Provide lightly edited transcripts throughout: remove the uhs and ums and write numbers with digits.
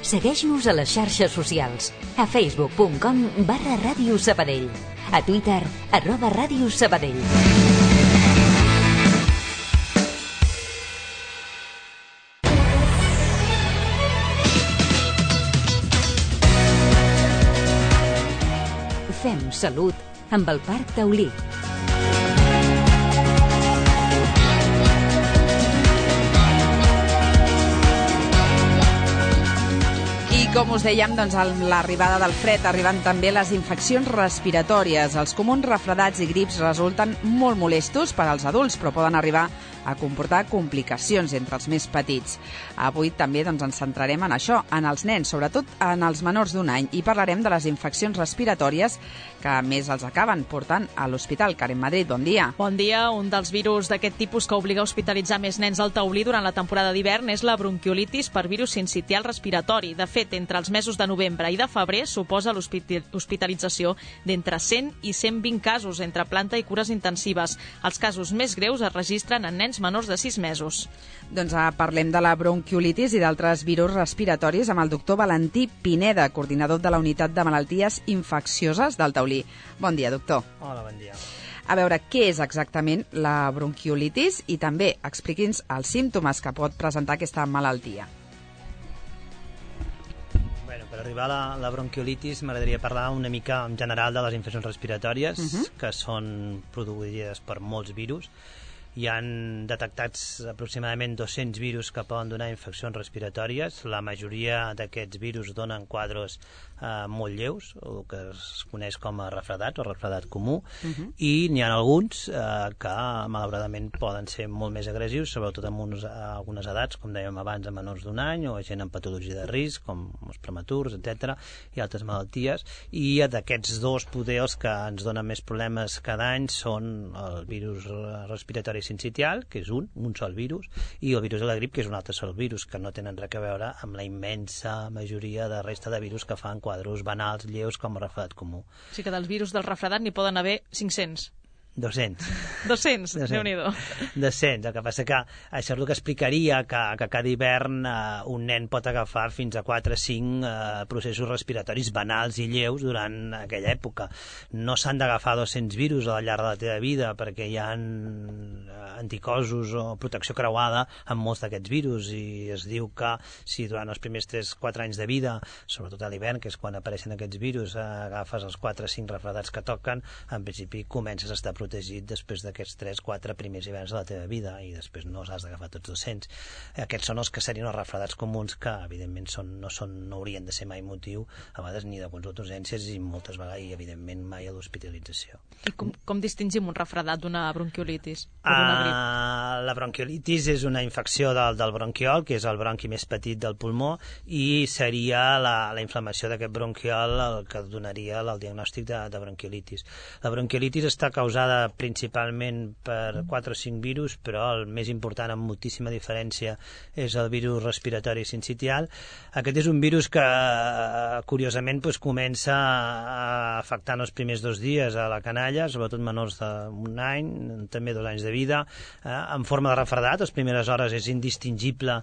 Segueix-nos a les xarxes socials. A facebook.com/Ràdio Sabadell. A Twitter, @Ràdio Sabadell. Fem salut amb el Parc Taulí. Com us dèiem, doncs, amb l'arribada del fred arriben també les infeccions respiratòries. Els comuns refredats i grips resulten molt molestos per als adults, però poden arribar a comportar complicacions entre els més petits. Avui també ens centrarem en això, en els nens, sobretot en els menors d'1 any, i parlarem de les infeccions respiratòries que més els acaben portant a l'hospital. Karen Madrid, bon dia. Bon dia. Un dels virus d'aquest tipus que obliga a hospitalitzar més nens al Taulí durant la temporada d'hivern és la bronquiolitis per virus sincitial respiratori. De fet, entre els mesos de novembre i de febrer suposa l'hospitalització d'entre 100 i 120 casos entre planta i cures intensives. Els casos més greus es registren en nens menors de 6 mesos. Doncs parlem de la bronquiolitis i d'altres virus respiratoris amb el doctor Valentí Pineda, coordinador de la Unitat de Malalties Infeccioses del Taulí. Bon dia, doctor. Hola, bon dia. A veure, què és exactament la bronquiolitis i també expliqui'ns els símptomes que pot presentar aquesta malaltia. Per arribar a la bronquiolitis m'agradaria parlar una mica en general de les infeccions respiratòries, que són produïdes per molts virus. Hi han detectats aproximadament 200 virus que poden donar infeccions respiratòries. La majoria d'aquests virus donen quadres molt lleus, el que es coneix com a refredat o refredat comú, i n'hi ha alguns que malauradament poden ser molt més agressius, sobretot en algunes edats, com dèiem abans, a menors d'1 any, o gent amb patologia de risc, com els prematurs, etc., i altres malalties. I d'aquests dos, poder els que ens donen més problemes cada any són el virus respiratori sincitial, que és un sol virus, i el virus de la grip, que és un altre sol virus, que no tenen res a veure amb la immensa majoria de resta de virus que fan quadros banals, lleus, com el refredat comú. O sigui que dels virus del refredat n'hi poden haver 500. 200. 200, Déu-n'hi-do. 200, el que passa que això és el que explicaria que cada hivern un nen pot agafar fins a 4 o 5 processos respiratoris banals i lleus durant aquella època. No s'han d'agafar 200 virus al llarg de la teva vida perquè hi ha anticossos o protecció creuada amb molts d'aquests virus, i es diu que si durant els primers 3-4 anys de vida, sobretot a l'hivern, que és quan apareixen aquests virus, agafes els 4 o 5 refredats que toquen, en principi comences a estar protegit després d'aquests 3-4 primers hiverns de la teva vida, i després no has d'agafar tots 200. Aquests són els que serien els refredats comuns, que evidentment no haurien de ser mai motiu a vegades ni de consulta d'urgències i moltes vegades, i evidentment mai a l'hospitalització. I com distingim un refredat d'una bronquiolitis o d'una grip? La bronquiolitis és una infecció del bronquiol, que és el bronqui més petit del pulmó, i seria la inflamació d'aquest bronquiol el que donaria el diagnòstic de bronquiolitis. La bronquiolitis està causada principalment per 4 o 5 virus, però el més important, amb moltíssima diferència, és el virus respiratori sincitial. Aquest és un virus que curiosament comença a afectar en els primers 2 dies a la canalla, sobretot menors d'1 any, també 2 anys de vida, en forma de refredat. Les primeres hores és indistingible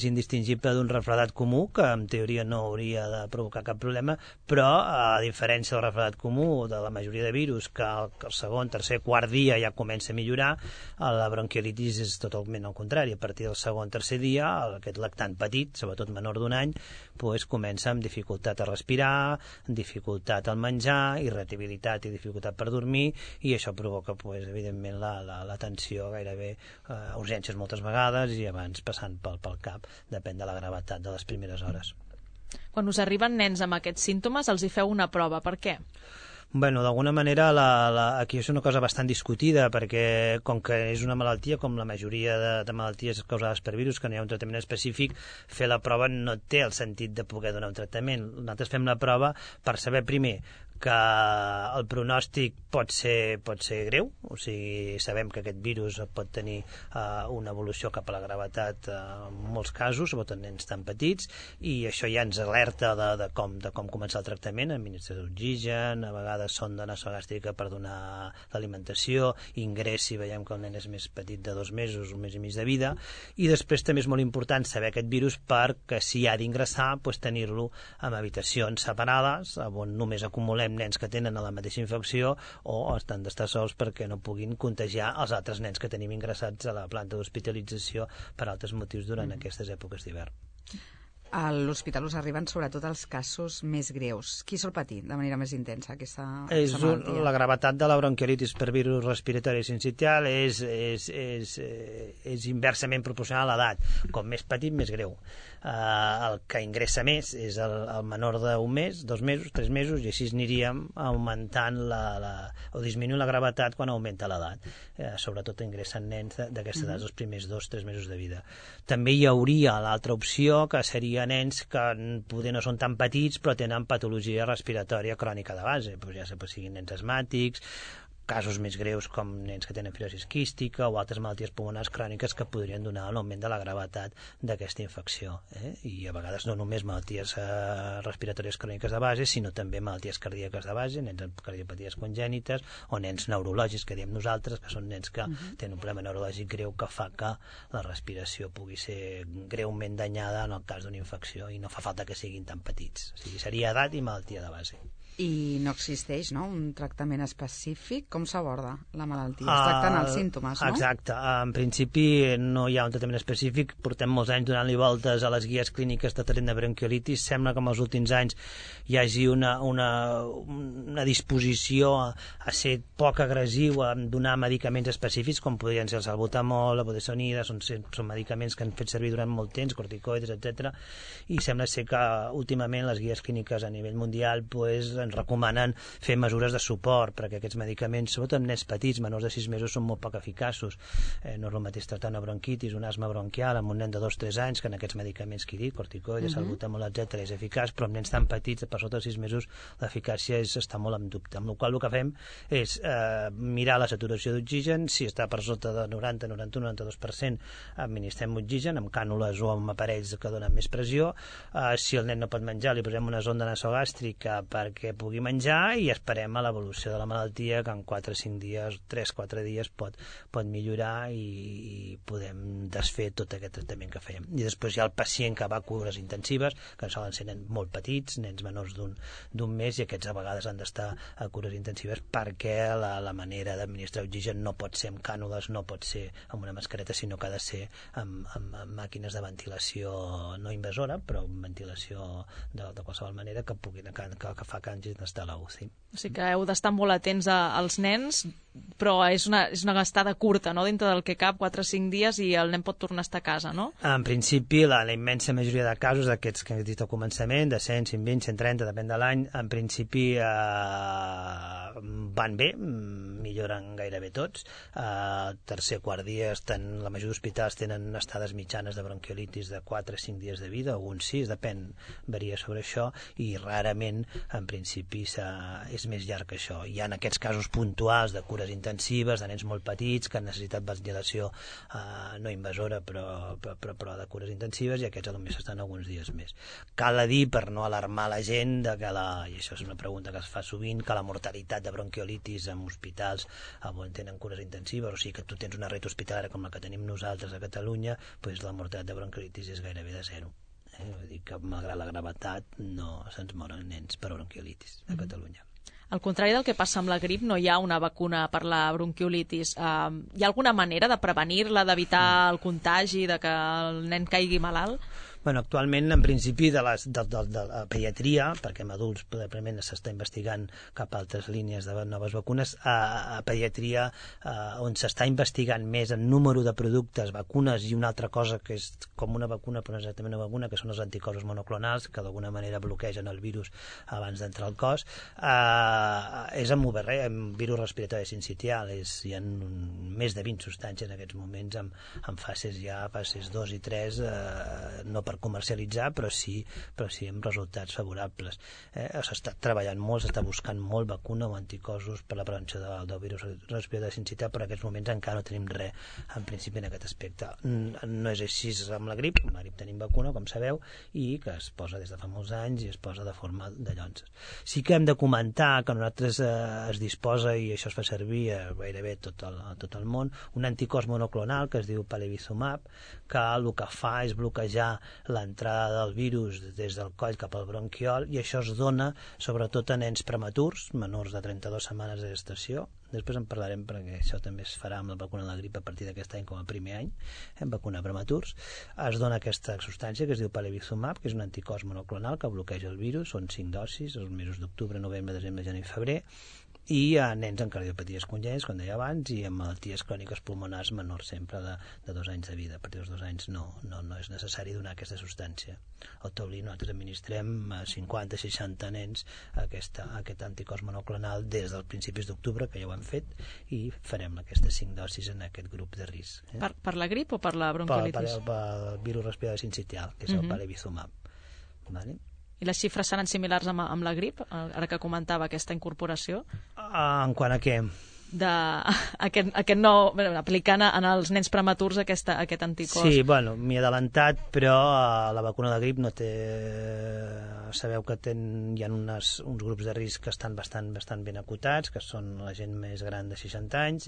d'un refredat comú, que en teoria no hauria de provocar cap problema, però a diferència del refredat comú, de la majoria de virus, que el segon, tercer, quart dia ja comença a millorar, la bronquiolitis és totalment al contrari. A partir del segon, tercer dia, aquest lactant petit, sobretot menor d'1 any, comença amb dificultat a respirar, dificultat al menjar, irritabilitat i dificultat per dormir, i això provoca, evidentment, la tensió gairebé a urgències moltes vegades, i abans passant pel cap, depèn de la gravetat de les primeres hores. Quan us arriben nens amb aquests símptomes, els hi feu una prova. Per què? Bueno, d'alguna manera aquí és una cosa bastant discutida, perquè com que és una malaltia, com la majoria de malalties causades per virus, que no hi ha un tractament específic, fer la prova no té el sentit de poder donar un tractament. Nosaltres fem la prova per saber, primer, que el pronòstic pot ser greu, o sigui, sabem que aquest virus pot tenir una evolució cap a la gravetat en molts casos, sobretot en nens tan petits, i això ja ens alerta de com començar el tractament, administració d'oxigen, a vegades de sonda nasogàstrica per donar l'alimentació, ingressi, veiem que el nen és més petit de 2 mesos, 1 mes i mig de vida, i després també és molt important saber aquest virus perquè si ha d'ingressar, tenir-lo en habitacions separades, on només acumulem nens que tenen la mateixa infecció o estan d'estar sols perquè no puguin contagiar els altres nens que tenim ingressats a la planta d'hospitalització per altres motius durant aquestes èpoques d'hivern. A l'hospital us arriben sobretot els casos més greus. Qui sol patir de manera més intensa aquesta malaltia? La gravetat de la bronquiolitis per virus respiratori sincitial és inversament proporcional a l'edat. Com més petit, més greu. El que ingressa més és el menor d'1 mes, 2 mesos, 3 mesos, i així aniríem augmentant o disminuint la gravetat quan augmenta l'edat. Sobretot ingressen nens d'aquesta edat els primers 2-3 mesos de vida. També hi hauria l'altra opció, que seria nens que poder no són tan petits però tenen patologia respiratòria crònica de base, ja siguin nens asmàtics, casos més greus com nens que tenen fibrosi quística o altres malalties pulmonars cròniques que podrien donar l'augment de la gravetat d'aquesta infecció. I a vegades no només malalties respiratòries cròniques de base, sinó també malalties cardíaques de base, nens amb cardiopaties congènites o nens neurològics, que diem nosaltres, que són nens que tenen un problema neurològic greu que fa que la respiració pugui ser greument danyada en el cas d'una infecció, i no fa falta que siguin tan petits. O sigui, seria edat i malaltia de base. I no existeix, no?, un tractament específic. Com s'aborda la malaltia? Es tracten els símptomes, no? Exacte. En principi no hi ha un tractament específic. Portem molts anys donant-li voltes a les guies clíniques de tractament de bronquiolitis. Sembla que en els últims anys hi hagi una disposició a ser poc agressiu, a donar medicaments específics, com podrien ser el salbutamol, la budesonida, són medicaments que han fet servir durant molt temps, corticoides, etc. I sembla ser que últimament les guies clíniques a nivell mundial ens recomanen fer mesures de suport, perquè aquests medicaments, sobretot en nens petits, menors de 6 mesos, són molt poc eficaços. No és el mateix tractar una bronquitis, un asma bronquial amb un nen de 2-3 anys, que en aquests medicaments que he dit, corticoides, salbutamol, etc., és eficaç, però amb nens tan petits, per sota de 6 mesos, l'eficàcia està molt en dubte. Amb la qual cosa el que fem és mirar la saturació d'oxigen. Si està per sota de 90, 91, 92%, administrem oxigen amb cànules o amb aparells que donen més pressió. Si el nen no pot menjar, li posem una sonda nasogàstrica perquè pugui menjar, i esperem a l'evolució de la malaltia, que en 4-5 dies, 3-4 dies pot millorar i podem desfer tot aquest tractament que fèiem. I després hi ha el pacient que va a cures intensives, que solen ser nens molt petits, nens menors d'un mes, i aquests a vegades han d'estar a cures intensives perquè la manera d'administrar oxigen no pot ser amb cànules, no pot ser amb una mascareta, sinó que ha de ser amb màquines de ventilació no invasora, però ventilació de qualsevol manera que fa que hagin d'estar a la UCI. O sigui que heu d'estar molt atents als nens, però és una gastada curta, no?, dintre del que cap, 4 o 5 dies, i el nen pot tornar a estar a casa, no? En principi, la immensa majoria de casos, d'aquests que he dit al començament, de 100, 120, 130, depèn de l'any, en principi van bé, milloren gairebé tots. Tercer, quart dia, la majoria d'hospitals tenen estades mitjanes de bronquiolitis de 4 a 5 dies de vida, alguns 6, depèn, varia sobre això, i rarament, en principi, és més llarg que això. Hi ha aquests casos puntuals de cures intensives, de nens molt petits que han necessitat ventilació no invasora, però de cures intensives, i aquests només estan alguns dies més. Cal dir, per no alarmar la gent, i això és una pregunta que es fa sovint, que la mortalitat de bronquiolitis en hospitals on tenen cures intensives, o sigui que tu tens una red hospitalària com la que tenim nosaltres a Catalunya, doncs la mortalitat de bronquiolitis és gairebé de 0. Vull dir que malgrat la gravetat no se'ns moren nens per bronquiolitis a Catalunya. Al contrari del que passa amb la grip, no hi ha una vacuna per la bronquiolitis. Hi ha alguna manera de prevenir-la, d'evitar el contagi, de que el nen caigui malalt? Bueno, actualment, en principi, de la pediatria, perquè en adults probablement s'està investigant cap a altres línies de noves vacunes, a pediatria, on s'està investigant més en número de productes, vacunes, i una altra cosa que és com una vacuna, però no exactament una vacuna, que són els anticossos monoclonals, que d'alguna manera bloquegen el virus abans d'entrar al cos, és amb virus respiratori sincitial. Hi ha més de 20 substàncies en aquests moments en fases 2 i 3 no per comercialitzar, però sí amb resultats favorables. S'ha estat treballant molt, s'està buscant molt vacuna o anticossos per la prevenció del virus respiratori sincitial, però en aquests moments encara no tenim res, en principi, en aquest aspecte. No és així amb la grip tenim vacuna, com sabeu, i que es posa des de fa molts anys i es posa de forma de llonses. Sí que hem de comentar que nosaltres es disposa, i això es fa servir a gairebé tot el món, un anticòs monoclonal que es diu palivizumab, que el que fa és bloquejar l'entrada del virus des del coll cap al bronquiol, i això es dona sobretot a nens prematurs, menors de 32 setmanes de gestació. Després en parlarem, perquè això també es farà amb la vacuna de la grip a partir d'aquest any com a primer any, vacunar prematurs. Es dona aquesta substància que es diu palivizumab, que és un anticòs monoclonal que bloqueja el virus. Són 5 dosis, els mesos d'octubre, novembre, desembre, gener i febrer, i a nens amb cardiopaties congènites, com deia abans, i amb malalties cròniques pulmonars menors sempre de 2 anys de vida. A partir dels 2 anys no és necessari donar aquesta substància. Al taulí nosaltres administrem a 50-60 nens aquest anticòs monoclonal des dels principis d'octubre, que ja ho hem fet, i farem aquestes 5 dosis en aquest grup de risc. Per la grip o per la bronquiolitis? Per virus respiratori sincitial, que és el palivizumab. Vale? I les xifres seran similars amb la grip, ara que comentava aquesta incorporació? En quant a què? Aquest nou, aplicant en els nens prematurs aquest anticòs. Sí, m'hi he adelantat, però la vacuna de grip no té... Sabeu que hi ha uns grups de risc que estan bastant ben acotats, que són la gent més gran de 60 anys,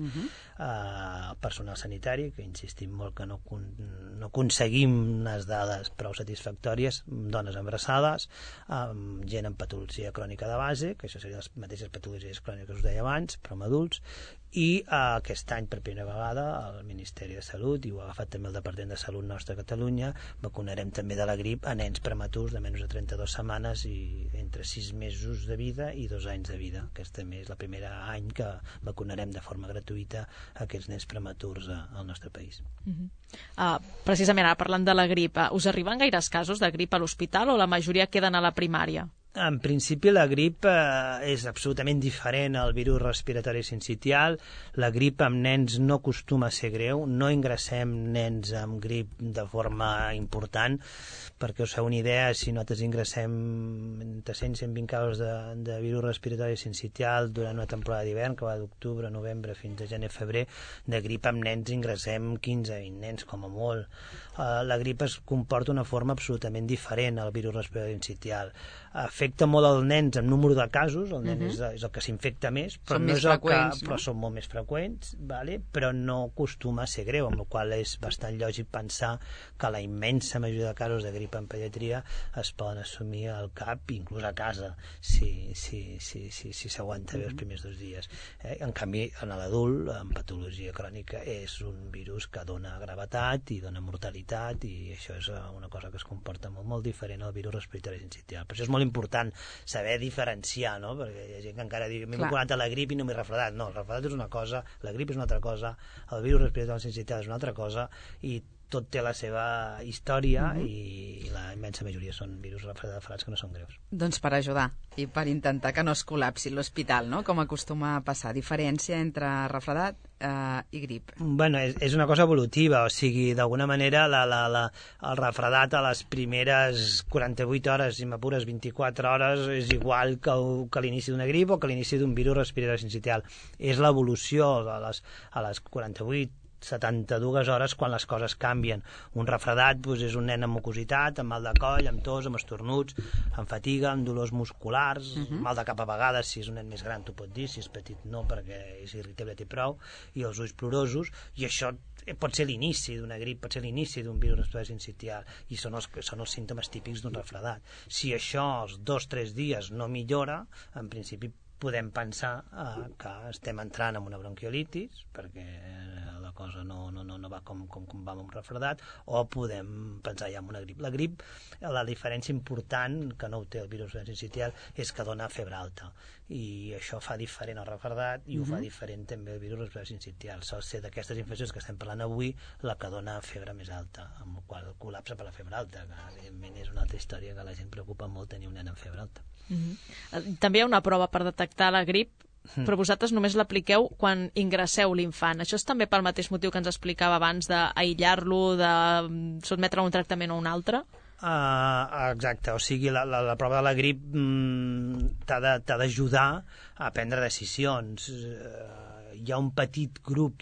personal sanitari, que insistim molt que no aconseguim unes dades prou satisfactòries, dones embarassades, gent amb patologia crònica de base, que això serien les mateixes patologies cròniques que us deia abans, però amb adults, i aquest any per primera vegada el Ministeri de Salut, i ho ha agafat també el Departament de Salut nostre a Catalunya, vacunarem també de la grip a nens prematurs de menys de 32 setmanes i entre 6 mesos de vida i 2 anys de vida. Aquest també és el primer any que vacunarem de forma gratuïta a aquests nens prematurs al nostre país. Precisament ara parlant de la grip, us arriben gaires casos de grip a l'hospital o la majoria queden a la primària? En principi la grip és absolutament diferent al virus respiratori sincitial. La grip amb nens no acostuma a ser greu, no ingressem nens amb grip de forma important, perquè us feu una idea, si nosaltres ingressem entre 100 i 120 casos de virus respiratori sincitial durant una temporada d'hivern, que va d'octubre, novembre fins a gener-febrer, de grip amb nens ingressem 15-20 nens com a molt. La grip es comporta d'una forma absolutament diferent al virus respiratori sincitial. Afecta molt als nens en número de casos, el nen és el que s'infecta més, però però són molt més freqüents, però no acostuma a ser greu, amb la qual és bastant lògic pensar que la immensa majoria de casos de grip en pediatria es poden assumir al CAP, inclús a casa, si s'aguanta bé els primers 2 dies. En canvi, en l'adult, amb patologia crònica, és un virus que dona gravetat i dona mortalitat, i això és una cosa que es comporta molt diferent al virus respiratori sincitial. Per això és molt important saber diferenciar, no? Perquè hi ha gent que encara diu m'he vacunat a la grip i no m'he refredat. No, el refredat és una cosa, la grip és una altra cosa, el virus respiratori sincitial és una altra cosa, i tot té la seva història, i la immensa majoria són virus refredats que no són greus. Doncs per ajudar i per intentar que no es col·lapsi l'hospital, no? Com acostuma a passar. Diferència entre refredat i grip. És una cosa evolutiva, o sigui, d'alguna manera el refredat a les primeres 48 hores, si m'apures 24 hores, és igual que l'inici d'una grip o que l'inici d'un virus respiratori sincitial. És l'evolució a les 48 72 hores quan les coses canvien. Un refredat és un nen amb mucositat, amb mal de coll, amb tos, amb estornuts, amb fatiga, amb dolors musculars, mal de cap a vegades, si és un nen més gran t'ho pot dir, si és petit no, perquè és irritable i prou, i els ulls plorosos, i això pot ser l'inici d'una grip, pot ser l'inici d'un virus respiratori sincitial, i són els símptomes típics d'un refredat. Si això els 2-3 dies no millora, en principi podem pensar que estem entrant en una bronquiolitis, perquè la cosa no va com va amb un refredat, o podem pensar ja en una grip. La grip, la diferència important, que no ho té el virus sincitial, és que dona febre alta, i això fa diferent el refredat, i ho fa diferent també el virus respiratori sincitial. Sol ser d'aquestes infeccions que estem parlant avui la que dona febre més alta, amb la qual col·lapsa per la febre alta, que evidentment és una altra història, que la gent preocupa molt tenir un nen amb febre alta. També hi ha una prova per detectar la grip, però vosaltres només l'apliqueu quan ingresseu l'infant. Això és també pel mateix motiu que ens explicava abans, d'aïllar-lo, de sotmetre a un tractament o un altre? Exacte, o sigui, la prova de la grip t'ha d'ajudar a prendre decisions. Hi ha un petit grup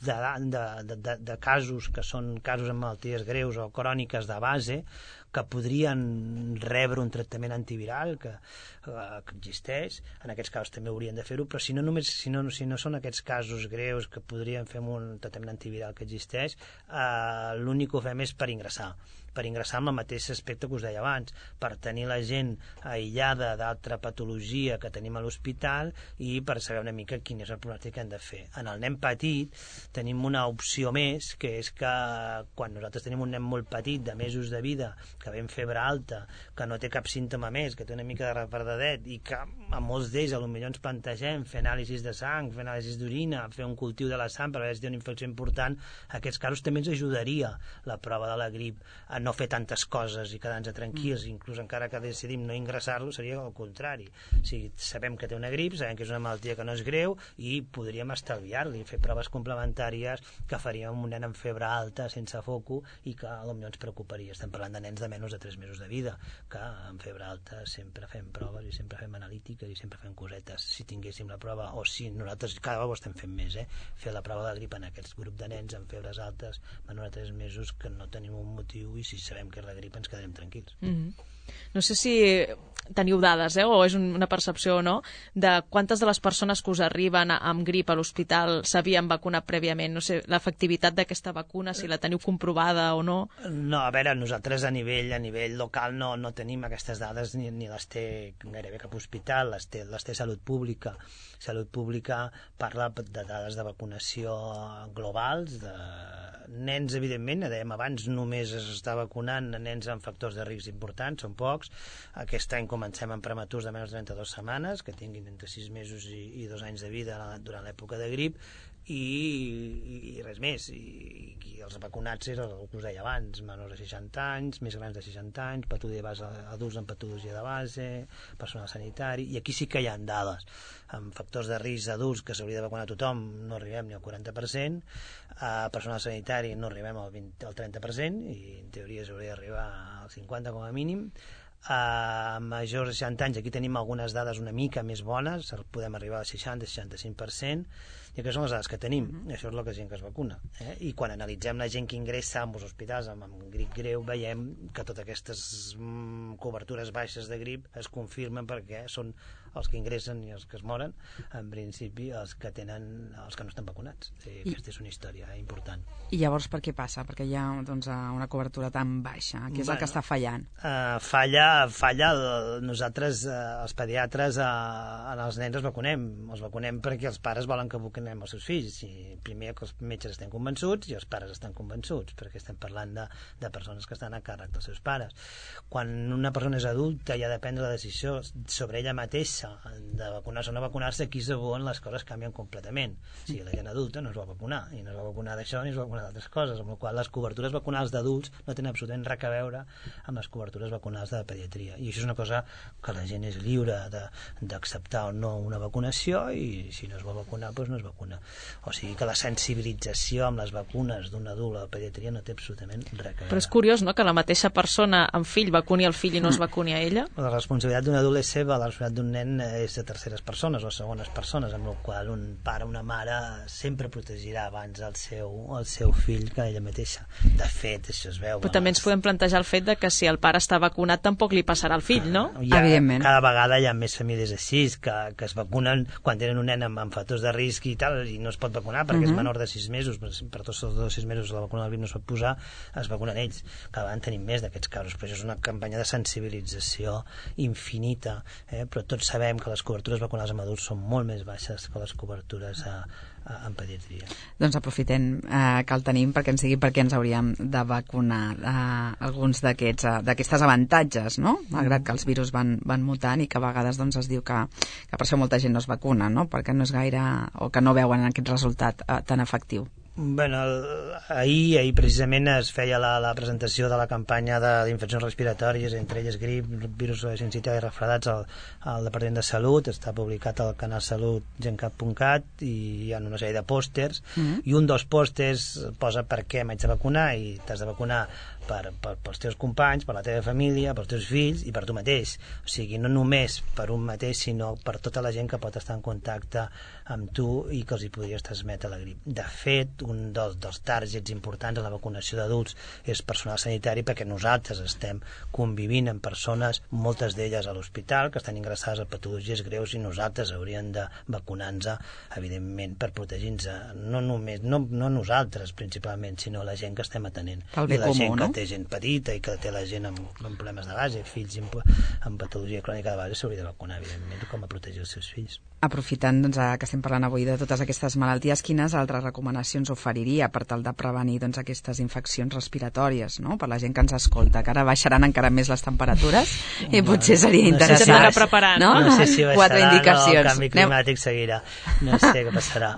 de casos que són casos amb malalties greus o cròniques de base que podrien rebre un tractament antiviral que existeix. En aquests casos també haurien de fer-ho, però si no són aquests casos greus que podrien fer un tractament antiviral que existeix, l'únic que ho fem és per ingressar amb el mateix aspecte que us deia abans, per tenir la gent aïllada d'altra patologia que tenim a l'hospital i per saber una mica quin és el pronòstic que hem de fer. En el nen petit tenim una opció més, que és que quan nosaltres tenim un nen molt petit de mesos de vida, que ve amb febre alta, que no té cap símptoma més, que té una mica de retardadet i que a molts d'ells potser ens plantegem fer anàlisis de sang, fer anàlisis d'orina, fer un cultiu de la sang per veure si té una infecció important, en aquests casos també ens ajudaria la prova de la grip a no fer tantes coses i quedar-nos tranquils, inclús encara que decidim no ingressar-lo, seria el contrari. O sigui, sabem que té una grip, sabem que és una malaltia que no és greu i podríem estalviar-li, fer proves complementàries que faríem un nen amb febre alta sense foco i que potser ens preocuparia. Estem parlant de nens de menys de 3 mesos de vida, que amb febre alta sempre fem proves i sempre fem analítiques i sempre fem cosetes. Si tinguéssim la prova, o si nosaltres cada vegada ho estem fent més, fer la prova de grip en aquest grup de nens amb febres altes menor a 3 mesos que no tenim un motiu i si sabem que és la grip ens quedarem tranquils. No sé si teniu dades, o és una percepció o no, de quantes de les persones que us arriben amb grip a l'hospital s'havien vacunat prèviament. No sé, l'efectivitat d'aquesta vacuna, si la teniu comprovada o no. No, a veure, nosaltres a nivell local no tenim aquestes dades ni les té gairebé cap hospital, les té Salut Pública. Salut Pública parla de dades de vacunació globals, de nens, evidentment, dèiem abans, només es està vacunant nens amb factors de risc importants, són pocs. Aquest any comencem amb prematurs de menys de 32 setmanes, que tinguin entre 6 mesos i 2 anys de vida durant l'època de grip, i res més. I els vacunats és el que us deia abans, menors de 60 anys, més grans de 60 anys, adults amb patologia de base, personal sanitari, i aquí sí que hi ha dades. Amb factors de risc adults que s'hauria de vacunar tothom no arribem ni al 40%, a personal sanitari no arribem al 30%, i en teoria s'hauria d'arribar al 50% com a mínim. A majors de 60 anys aquí tenim algunes dades una mica més bones, podem arribar al 60-65%, i aquestes són les dades que tenim. Això és el que gent que es vacuna. I quan analitzem la gent que ingressa als hospitals amb grip greu, veiem que totes aquestes cobertures baixes de grip es confirmen perquè són els que ingressen i els que es moren, en principi els que no estan vacunats. Aquesta és una història important. I llavors per què passa? Perquè hi ha una cobertura tan baixa. Què és el que està fallant? Falla nosaltres, els pediatres, en els nens els vacunem perquè els pares volen que vacunem els seus fills. I primer que els metges estem convençuts i els pares estan convençuts, perquè estem parlant de persones que estan a càrrec dels seus pares. Quan una persona és adulta i ha de prendre la decisió sobre ella mateixa de vacunar-se o no vacunar-se, aquí és on les coses canvien completament. O sigui, la gent adulta no es va vacunar, i no es va vacunar d'això ni es va vacunar d'altres coses, amb la qual les cobertures vacunals d'adults no tenen absolutament res a veure amb les cobertures vacunals de pediatria. I això és una cosa que la gent és lliure d'acceptar o no una vacunació, i si no es va vacunar, doncs no es vacuna. O sigui que la sensibilització amb les vacunes d'un adult a la pediatria no té absolutament res a veure. Però és curiós, no?, que la mateixa persona amb fill vacuni el fill i no es vacuni a ella. La responsabilitat d'un adult és seva, la responsabilitat d'un nen és de terceres persones o segones persones, amb la qual un pare o una mare sempre protegirà abans el seu fill que ella mateixa. De fet, això es veu. Però també ens podem plantejar el fet de que si el pare està vacunat tampoc li passarà al fill, no? Evidentment. Cada vegada hi ha més famílies així que es vacunen quan tenen un nen amb factors de risc i tal, i no es pot vacunar perquè és menor de 6 mesos, per tots els 6 mesos la vacuna del grip no es pot posar, es vacunen ells. Cada vegada en tenim més d'aquests casos, però això és una campanya de sensibilització infinita, però tots sabem que les cobertures vacunals amb adults són molt més baixes que les cobertures en pediatria. Doncs aprofitem que el tenim perquè ens hauríem de vacunar alguns d'aquestes avantatges, no? Malgrat que els virus van mutant i que a vegades es diu que per això molta gent no es vacuna, no? Perquè no és gaire, o que no veuen aquest resultat tan efectiu. Bueno, ahir precisament es feia la presentació de la campanya d'infeccions respiratòries, entre elles grip, virus sincitial i refredats al Departament de Salut. Està publicat al canal Salut gencat.cat i hi ha una sèrie de pòsters, i un dels pòsters posa per què m'haig de vacunar, i t'has de vacunar pels teus companys, per la teva família, pels teus fills i per tu mateix. O sigui, no només per un mateix, sinó per tota la gent que pot estar en contacte amb tu i que els hi podries transmetre la grip. De fet, un dels targets importants en la vacunació d'adults és personal sanitari, perquè nosaltres estem convivint amb persones, moltes d'elles a l'hospital, que estan ingressades a patologies greus, i nosaltres hauríem de vacunar-nos, evidentment, per protegir-nos. No nosaltres, principalment, sinó la gent que estem atenent. Pel bé comú, no? Que té gent petita i que té la gent amb problemes de base, fills amb patologia crònica de base, s'hauria de vacunar, evidentment, com a protegir els seus fills. Aprofitant que estem parlant avui de totes aquestes malalties, quines altres recomanacions oferiria per tal de prevenir aquestes infeccions respiratòries, no? Per la gent que ens escolta, que ara baixaran encara més les temperatures i potser seria interessant. No sé si baixarà, el canvi climàtic seguirà. No sé què passarà.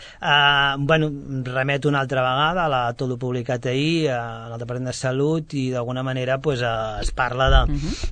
Remeto una altra vegada a tot el publicat ahir al Departament de Salut, i d'alguna manera es parla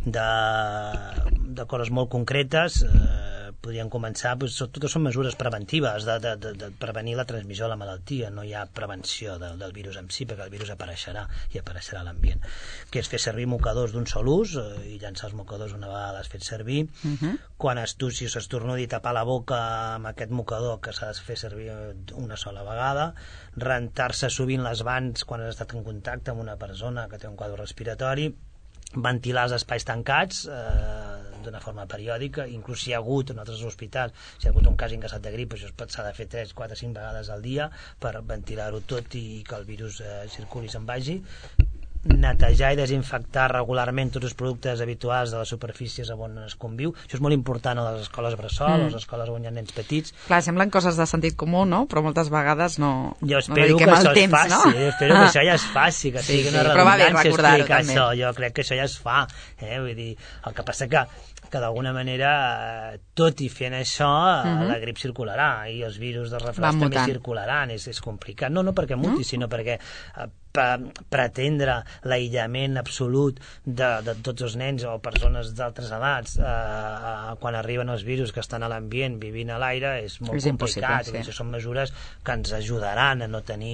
de coses molt concretes. Podríem començar, totes són mesures preventives de prevenir la transmissió de la malaltia. No hi ha prevenció del virus en si, perquè el virus apareixerà a l'ambient, que és fer servir mocadors d'un sol ús i llançar els mocadors una vegada l'has fet servir. Quan estussi o s'estornudi, tapar la boca amb aquest mocador, que s'ha de fer servir una sola vegada. Rentar-se sovint les mans quan has estat en contacte amb una persona que té un quadre respiratori. Ventilar els espais tancats d'una forma periòdica, inclús si hi ha hagut en altres hospitals, si hi ha hagut un cas ingressat de grip, això s'ha de fer 3, 4, 5 vegades al dia per ventilar-ho tot i que el virus circuli i se'n vagi. Netejar i desinfectar regularment tots els productes habituals de les superfícies on es conviu. Això és molt important a les escoles bressol, a les escoles on hi ha nens petits. Clar, semblen coses de sentit comú, no? Però moltes vegades no dediquem el temps, no? Espero que això ja es faci, que sigui una redundància explicar això. Jo crec que això ja es fa. Vull dir, el que passa que d'alguna manera, tot i fent això, la grip circularà i els virus de refredats també circularan. És complicat. No perquè muti, sinó perquè pretendre l'aïllament absolut de tots els nens o persones d'altres edats quan arriben els virus que estan a l'ambient vivint a l'aire és molt complicat. Això són mesures que ens ajudaran a no tenir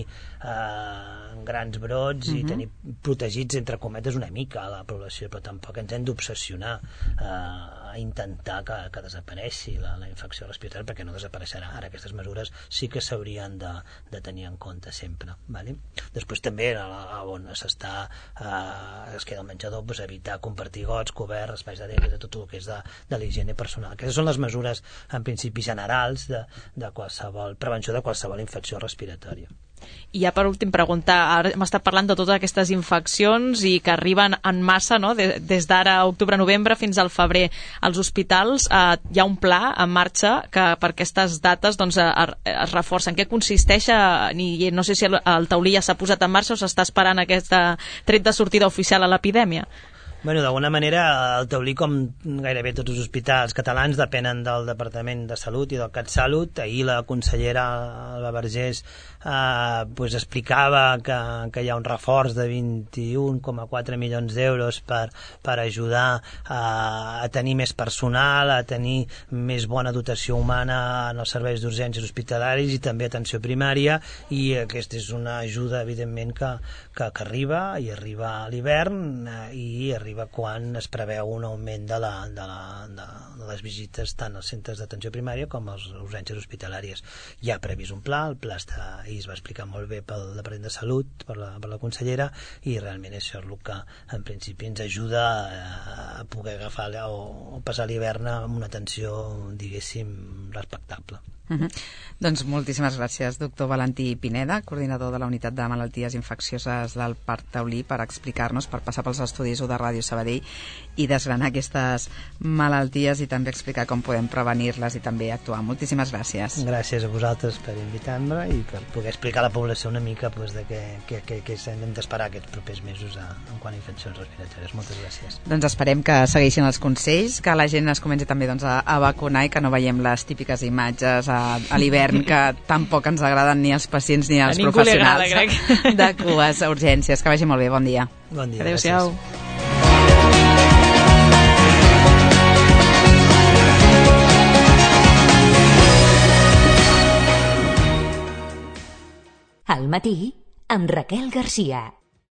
grans brots i tenir protegits, entre cometes, una mica a la població, però tampoc ens hem d'obsessionar a intentar que desapareixi la infecció respiratori, perquè no desapareixerà. Ara aquestes mesures sí que s'haurien de tenir en compte sempre. Després també on es queda el menjador, evitar compartir gots, coberts, espais de dents, de tot el que és de l'higiene personal. Aquestes són les mesures en principi generals de qualsevol prevenció de qualsevol infecció respiratòria. I ja per últim preguntar, ara hem estat parlant de totes aquestes infeccions i que arriben en massa, no? Des d'ara octubre-novembre fins al febrer als hospitals. Hi ha un pla en marxa que per aquestes dates es reforça. En què consisteix? No sé si el taulí ja s'ha posat en marxa o s'està esperant aquest tret de sortida oficial a l'epidèmia. D'alguna manera, el taulí, com gairebé tots els hospitals catalans, depenen del Departament de Salut i del CatSalut. Ahir la consellera Alba Vergés explicava que hi ha un reforç de 21,4 milions d'euros per ajudar a tenir més personal, a tenir més bona dotació humana en els serveis d'urgències hospitalaris i també atenció primària, i aquesta és una ajuda, evidentment, que arriba a l'hivern i arriba quan es preveu un augment de les visites tant als centres d'atenció primària com a les urgències hospitalàries. Hi ha previst un pla, el pla ahir es va explicar molt bé pel Departament de Salut, per la consellera, i realment això és el que en principi ens ajuda a poder agafar o passar l'hivern amb una atenció, diguéssim, respectable. Doncs moltíssimes gràcies, doctor Valentí Pineda, coordinador de la Unitat de Malalties Infeccioses del Parc Taulí, per explicar-nos, per passar pels estudis de Ràdio Sabadell i desgranar aquestes malalties i també explicar com podem prevenir-les i també actuar. Moltíssimes gràcies. Gràcies a vosaltres per invitar-me i per poder explicar a la població una mica de què hem d'esperar aquests propers mesos en quant a infeccions respiratòries. Moltes gràcies. Doncs esperem que segueixin els consells, que la gent es comenci també a vacunar i que no veiem les típiques imatges a l'hivern que tampoc ens agraden ni als pacients ni als professionals de cues a urgències. Que vagi molt bé, bon dia. Bon dia, adéu-siau. Al matí, amb Raquel Garcia.